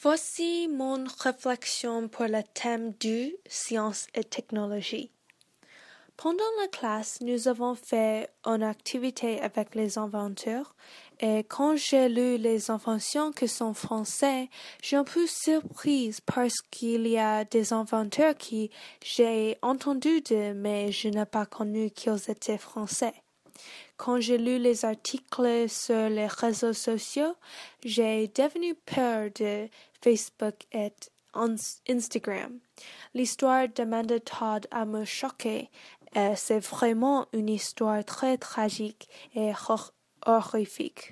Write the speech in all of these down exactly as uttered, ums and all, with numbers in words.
Voici mon réflexion pour le thème du sciences et technologies. Pendant la classe, nous avons fait une activité avec les inventeurs et quand j'ai lu les inventions qui sont français, j'ai un peu surprise parce qu'il y a des inventeurs qui j'ai entendu de mais je n'ai pas connu qu'ils étaient français. Quand j'ai lu les articles sur les réseaux sociaux, j'ai devenu peur de Facebook et Instagram. L'histoire d'Amanda Todd a me choqué et c'est vraiment une histoire très tragique et horrifique.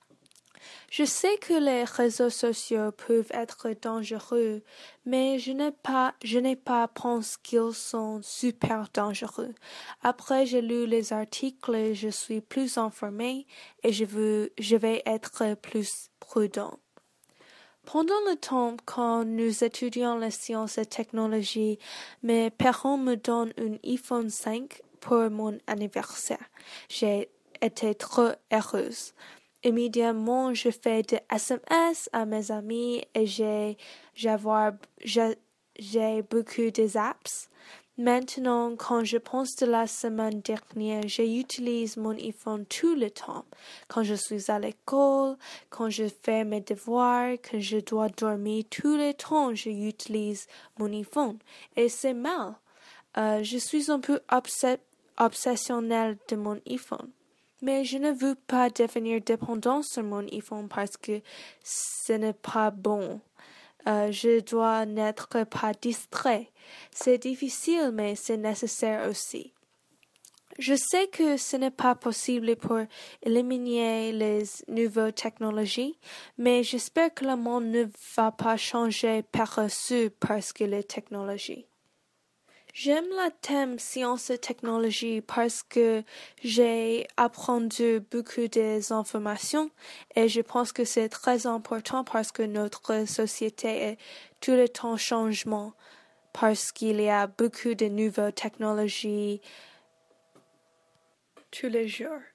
Je sais que les réseaux sociaux peuvent être dangereux, mais je n'ai pas, je n'ai pas pensé qu'ils sont super dangereux. Après j'ai lu les articles, je suis plus informée et je veux, je vais être plus prudent. Pendant le temps quand nous étudions les sciences et technologies, mes parents me donnent un iPhone cinq pour mon anniversaire. J'ai été trop heureuse. Immédiatement, je fais des S M S à mes amis et j'ai, j'avoir, j'ai, j'ai beaucoup des apps. Maintenant, quand je pense de la semaine dernière, j'utilise mon iPhone tout le temps. Quand je suis à l'école, quand je fais mes devoirs, quand je dois dormir, tout le temps, j'utilise mon iPhone. Et c'est mal. Euh, je suis un peu obs- obsessionnelle de mon iPhone. Mais je ne veux pas devenir dépendant sur mon iPhone parce que ce n'est pas bon. Euh, je dois n'être pas distrait. C'est difficile, mais c'est nécessaire aussi. Je sais que ce n'est pas possible pour éliminer les nouvelles technologies, mais j'espère que le monde ne va pas changer par-dessus parce que les technologies. J'aime le thème sciences et technologies parce que j'ai appris beaucoup des informations et je pense que c'est très important parce que notre société est tout le temps en changement parce qu'il y a beaucoup de nouvelles technologies tous les jours.